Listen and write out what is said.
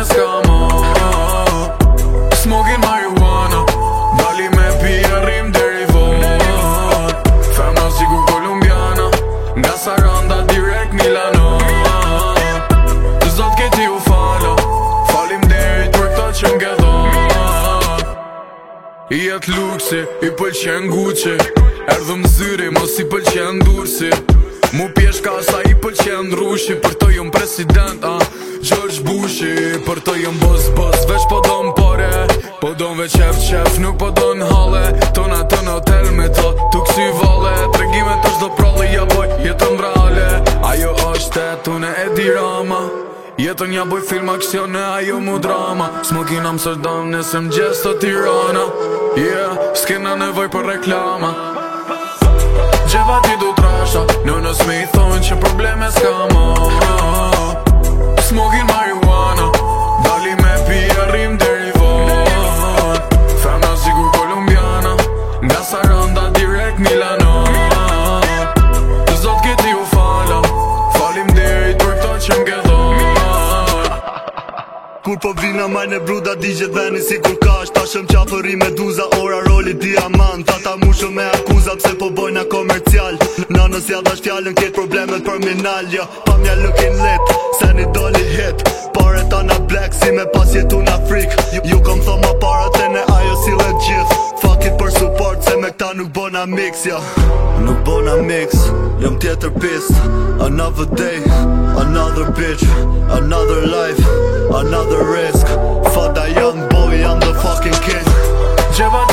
s'ka mo. Smoking marijuana, dali me pia rrim deri vot. Fema sigur kolumbiana, nga Saranda direkt Milano. Zot keti u falo, falim derit për këto që m'ke dhon. Jet luksi, i pëlqen Gucci, erdhëm zyri, mos i pëlqen dursi. Mu pjeshka sa i pëlqen rushi, për to jom president, George Bushi. Për to jom boss, veç po don pare, po don veç qef, nuk po don hale. Tona të në hotel me to, tu kësi vale. Tregime të shdo pralli, ja boj, jetën brale. Ajo është unë e dirama, jetën ja boj film aksione, ajo mu drama. Smokin Amsterdam, nesëm gjes të Tirana. Yeah, s'kena nevoj për reklama. Gjeva ti du trasha, nënës me i thonë që probleme s'ka mo. Smoking marijuana, dali me pia rrim deri vot. Fema sigur kolumbiana, nga Saranda direkt Milano. Zot keti u fala, falim derit për këto që m'ke dhon. Kur po vina majnë e bruda digjet veni si kur kash. Tashëm qafëri me duza, ora roli diamant. Ata mushëm me akuza pse po bojna komercial. Nanës ja dhash fjallën ketë problemet për minal. Ja, pa mja looking lit, se një doli hit. Pare tana black si me pas jetu në Afrik. Ju kom tho ma para të ne ajo si le gjith. Fuck it për support se me këta nuk bona mix, ja. Nuk bona mix, jom tjetër pist. Another day, another bitch, another life, another risk. Fuck that young boy, I'm the fucking king. Gjeva